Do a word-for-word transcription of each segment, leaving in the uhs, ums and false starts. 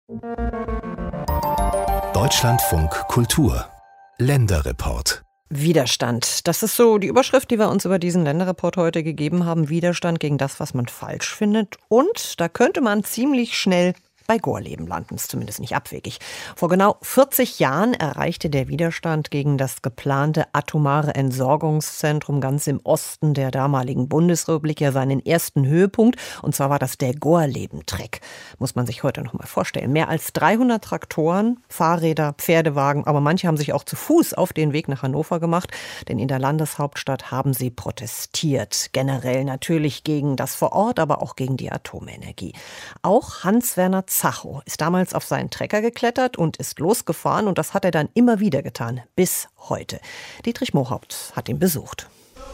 Deutschlandfunk Kultur Länderreport. Widerstand. Das ist so die Überschrift, die wir uns über diesen Länderreport heute gegeben haben. Widerstand gegen das, was man falsch findet. Und da könnte man ziemlich schnell bei Gorleben landen, ist zumindest nicht abwegig. Vor genau vierzig Jahren erreichte der Widerstand gegen das geplante atomare Entsorgungszentrum ganz im Osten der damaligen Bundesrepublik ja seinen ersten Höhepunkt. Und zwar war das der Gorleben-Treck. Muss man sich heute noch mal vorstellen. Mehr als dreihundert Traktoren, Fahrräder, Pferdewagen, aber manche haben sich auch zu Fuß auf den Weg nach Hannover gemacht. Denn in der Landeshauptstadt haben sie protestiert. Generell natürlich gegen das vor Ort, aber auch gegen die Atomenergie. Auch Hans-Werner Zacho ist damals auf seinen Trecker geklettert und ist losgefahren. Und das hat er dann immer wieder getan, bis heute. Dietrich Mohaupt hat ihn besucht.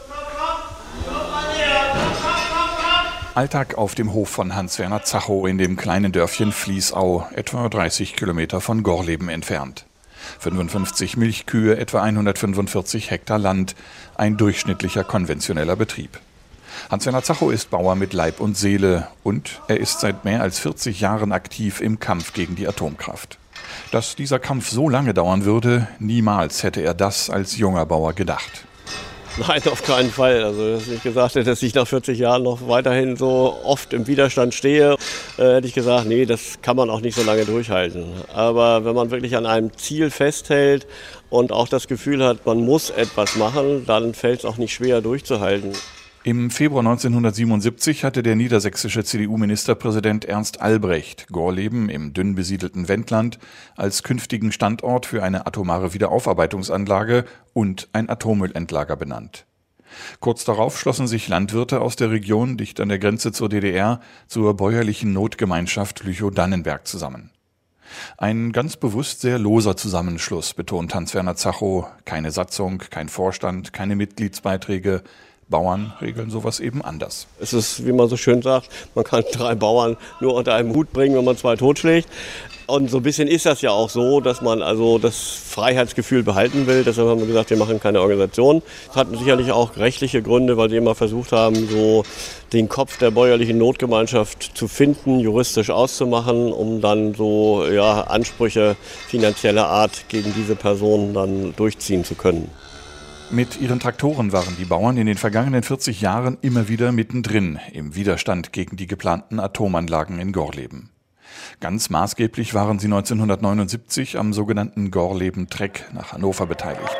Alltag auf dem Hof von Hans-Werner Zacho in dem kleinen Dörfchen Fließau, etwa dreißig Kilometer von Gorleben entfernt. fünfundfünfzig Milchkühe, etwa hundertfünfundvierzig Hektar Land, ein durchschnittlicher konventioneller Betrieb. Hans-Werner Zacho ist Bauer mit Leib und Seele und er ist seit mehr als vierzig Jahren aktiv im Kampf gegen die Atomkraft. Dass dieser Kampf so lange dauern würde, niemals hätte er das als junger Bauer gedacht. Nein, auf keinen Fall. Also, dass ich gesagt hätte, dass ich nach vierzig Jahren noch weiterhin so oft im Widerstand stehe, äh, hätte ich gesagt, nee, das kann man auch nicht so lange durchhalten. Aber wenn man wirklich an einem Ziel festhält und auch das Gefühl hat, man muss etwas machen, dann fällt es auch nicht schwer durchzuhalten. Im Februar neunzehnhundertsiebenundsiebzig hatte der niedersächsische C D U-Ministerpräsident Ernst Albrecht Gorleben im dünn besiedelten Wendland als künftigen Standort für eine atomare Wiederaufarbeitungsanlage und ein Atommüllendlager benannt. Kurz darauf schlossen sich Landwirte aus der Region dicht an der Grenze zur D D R zur bäuerlichen Notgemeinschaft Lüchow-Dannenberg zusammen. Ein ganz bewusst sehr loser Zusammenschluss, betont Hans-Werner Zacho. Keine Satzung, kein Vorstand, keine Mitgliedsbeiträge. Bauern regeln sowas eben anders. Es ist, wie man so schön sagt, man kann drei Bauern nur unter einen Hut bringen, wenn man zwei totschlägt. Und so ein bisschen ist das ja auch so, dass man also das Freiheitsgefühl behalten will. Deshalb haben wir gesagt, wir machen keine Organisation. Das hat sicherlich auch rechtliche Gründe, weil wir immer versucht haben, so den Kopf der bäuerlichen Notgemeinschaft zu finden, juristisch auszumachen, um dann so ja, Ansprüche finanzieller Art gegen diese Personen dann durchziehen zu können. Mit ihren Traktoren waren die Bauern in den vergangenen vierzig Jahren immer wieder mittendrin im Widerstand gegen die geplanten Atomanlagen in Gorleben. Ganz maßgeblich waren sie neunzehnhundertneunundsiebzig am sogenannten Gorleben-Treck nach Hannover beteiligt.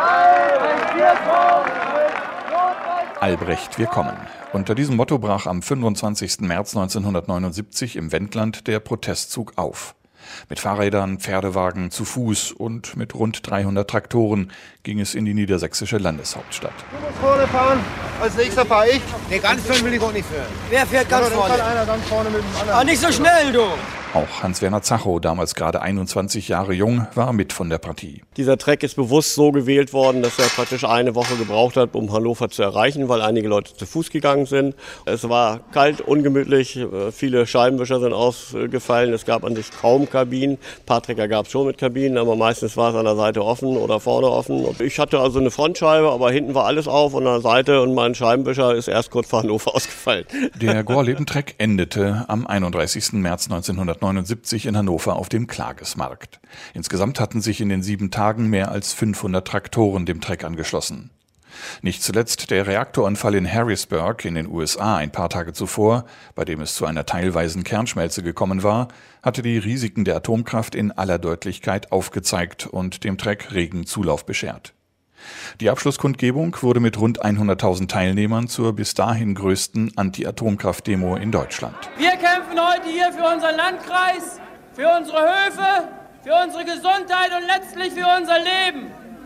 Albrecht, wir kommen. Unter diesem Motto brach am fünfundzwanzigsten März neunzehnhundertneunundsiebzig im Wendland der Protestzug auf. Mit Fahrrädern, Pferdewagen, zu Fuß und mit rund dreihundert Traktoren ging es in die niedersächsische Landeshauptstadt. Du musst vorne fahren, als nächster fahre ich. Nee, ganz vorne will ich auch nicht fahren. Wer fährt ganz ja, vorne? Einer ganz vorne mit dem anderen. Ah, nicht so schnell, du! Auch Hans-Werner Zacho, damals gerade einundzwanzig Jahre jung, war mit von der Partie. Dieser Treck ist bewusst so gewählt worden, dass er praktisch eine Woche gebraucht hat, um Hannover zu erreichen, weil einige Leute zu Fuß gegangen sind. Es war kalt, ungemütlich, viele Scheibenwischer sind ausgefallen, es gab an sich kaum Kabinen. Ein paar Trecker gab es schon mit Kabinen, aber meistens war es an der Seite offen oder vorne offen. Ich hatte also eine Frontscheibe, aber hinten war alles auf und an der Seite und mein Scheibenwischer ist erst kurz vor Hannover ausgefallen. Der Gorleben-Treck endete am einunddreißigsten März neunzehnhundertneunundsiebzig in Hannover auf dem Klagesmarkt. Insgesamt hatten sich in den sieben Tagen mehr als fünfhundert Traktoren dem Treck angeschlossen. Nicht zuletzt der Reaktorunfall in Harrisburg in den U S A ein paar Tage zuvor, bei dem es zu einer teilweisen Kernschmelze gekommen war, hatte die Risiken der Atomkraft in aller Deutlichkeit aufgezeigt und dem Treck regen Zulauf beschert. Die Abschlusskundgebung wurde mit rund hunderttausend Teilnehmern zur bis dahin größten Anti-Atomkraft-Demo in Deutschland. Wir kämpfen heute hier für unseren Landkreis, für unsere Höfe, für unsere Gesundheit und letztlich für unser Leben.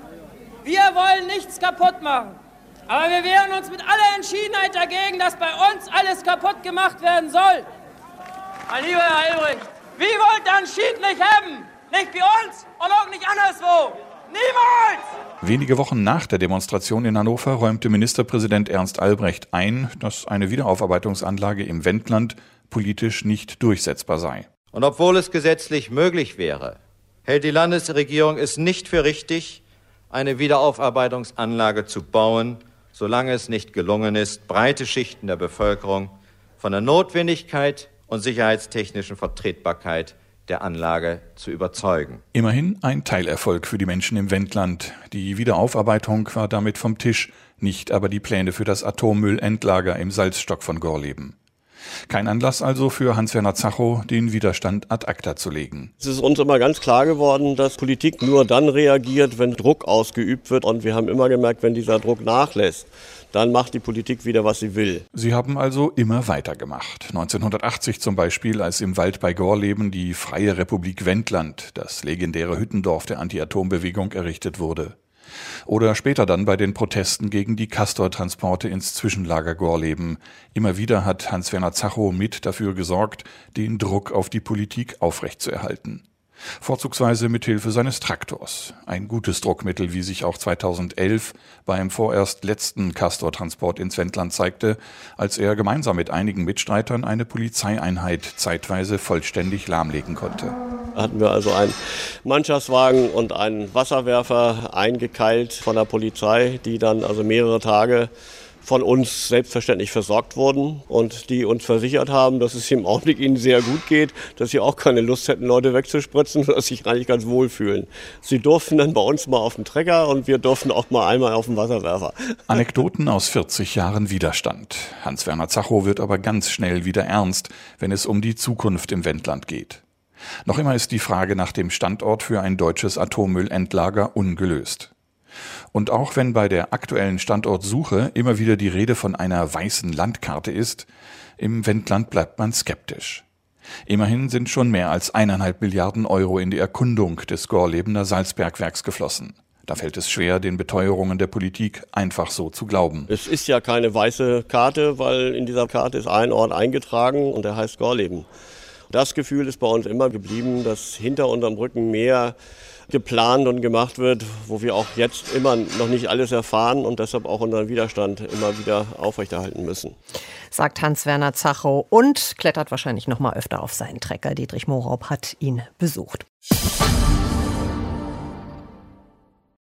Wir wollen nichts kaputt machen, aber wir wehren uns mit aller Entschiedenheit dagegen, dass bei uns alles kaputt gemacht werden soll. Mein lieber Herr Albrecht, wie wollt ihr einen Schied nicht haben? Nicht bei uns und auch nicht anderswo. Niemals! Wenige Wochen nach der Demonstration in Hannover räumte Ministerpräsident Ernst Albrecht ein, dass eine Wiederaufarbeitungsanlage im Wendland politisch nicht durchsetzbar sei. Und obwohl es gesetzlich möglich wäre, hält die Landesregierung es nicht für richtig, eine Wiederaufarbeitungsanlage zu bauen, solange es nicht gelungen ist, breite Schichten der Bevölkerung von der Notwendigkeit und sicherheitstechnischen Vertretbarkeit der Anlage zu überzeugen. Immerhin ein Teilerfolg für die Menschen im Wendland. Die Wiederaufarbeitung war damit vom Tisch, nicht aber die Pläne für das Atommüllendlager im Salzstock von Gorleben. Kein Anlass also für Hans-Werner Zachow, den Widerstand ad acta zu legen. Es ist uns immer ganz klar geworden, dass Politik nur dann reagiert, wenn Druck ausgeübt wird. Und wir haben immer gemerkt, wenn dieser Druck nachlässt, dann macht die Politik wieder, was sie will. Sie haben also immer weitergemacht. neunzehnhundertachtzig zum Beispiel, als im Wald bei Gorleben die Freie Republik Wendland, das legendäre Hüttendorf der Anti-Atom-Bewegung, errichtet wurde. Oder später dann bei den Protesten gegen die Castor-Transporte ins Zwischenlager Gorleben. Immer wieder hat Hans-Werner Zachow mit dafür gesorgt, den Druck auf die Politik aufrechtzuerhalten. Vorzugsweise mit Hilfe seines Traktors. Ein gutes Druckmittel, wie sich auch zweitausendelf beim vorerst letzten Castor-Transport ins Wendland zeigte, als er gemeinsam mit einigen Mitstreitern eine Polizeieinheit zeitweise vollständig lahmlegen konnte. Da hatten wir also einen Mannschaftswagen und einen Wasserwerfer eingekeilt von der Polizei, die dann also mehrere Tage von uns selbstverständlich versorgt wurden und die uns versichert haben, dass es im Augenblick ihnen sehr gut geht, dass sie auch keine Lust hätten, Leute wegzuspritzen, dass sie sich eigentlich ganz wohl fühlen. Sie durften dann bei uns mal auf den Trecker und wir durften auch mal einmal auf den Wasserwerfer. Anekdoten aus vierzig Jahren Widerstand. Hans-Werner Zachow wird aber ganz schnell wieder ernst, wenn es um die Zukunft im Wendland geht. Noch immer ist die Frage nach dem Standort für ein deutsches Atommüllendlager ungelöst. Und auch wenn bei der aktuellen Standortsuche immer wieder die Rede von einer weißen Landkarte ist, im Wendland bleibt man skeptisch. Immerhin sind schon mehr als eineinhalb Milliarden Euro in die Erkundung des Gorlebener Salzbergwerks geflossen. Da fällt es schwer, den Beteuerungen der Politik einfach so zu glauben. Es ist ja keine weiße Karte, weil in dieser Karte ist ein Ort eingetragen und der heißt Gorleben. Das Gefühl ist bei uns immer geblieben, dass hinter unserem Rücken mehr geplant und gemacht wird, wo wir auch jetzt immer noch nicht alles erfahren und deshalb auch unseren Widerstand immer wieder aufrechterhalten müssen. Sagt Hans-Werner Zachow und klettert wahrscheinlich noch mal öfter auf seinen Trecker. Dietrich Mohraub hat ihn besucht.